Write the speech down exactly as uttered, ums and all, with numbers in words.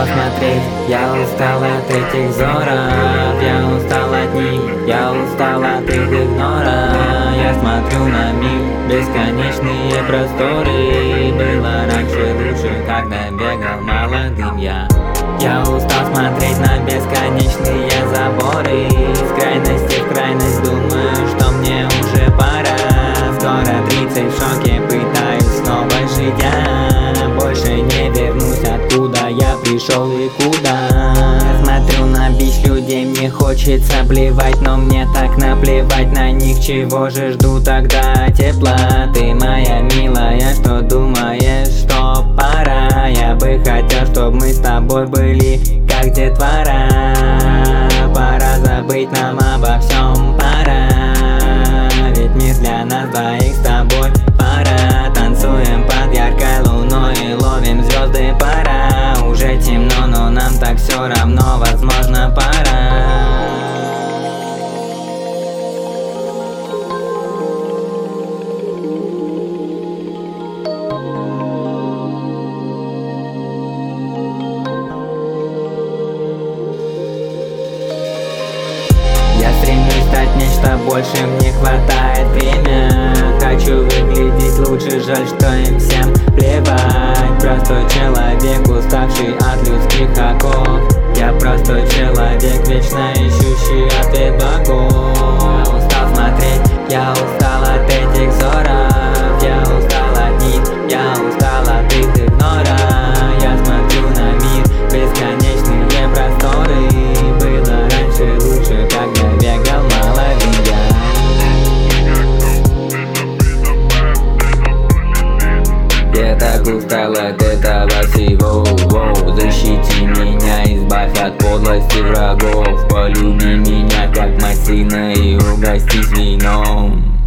устал смотреть, я устал от этих взоров. Я устал от них, я устал от их игнора. Я смотрю на мир, бесконечные просторы. Было раньше лучше, когда бегал молодым я. Я устал смотреть на бесконечные заборы. С крайности в крайность думаю, что мне уже пора. Скоро тридцать, в шоке, пытаюсь снова жить я. Больше не вернусь, откуда я пришел и куда. Смотрю на бич людей, мне хочется плевать, но мне так наплевать на них. Чего же жду тогда тепла? Ты моя милая, что думаешь, что пора? Я бы хотел, чтоб мы с тобой были как детвора. Пора забыть нам обо всем, пора. Ведь мир для нас двоих с тобой пора. Танцуем под яркой луной и ловим звезды, пора. Уже темно, но нам так все равно, возможно, пора. Я стремлюсь стать нечто большим, не хватает время. Хочу выглядеть лучше, жаль, что им всем плевать. Простой человек, уставший от людских оков. Я простой человек, вечно ищущий ответ богов. Я устал смотреть, я устал от этих взоров. Я устал от них, я устал от их игнора. Я смотрю на мир, бесконечные просторы. Было раньше лучше, когда бегал молодым я. Я так устал от этого всего, воу. Защити меня, избавь от подлости врагов. Полюби меня как мать сына и угостись вином.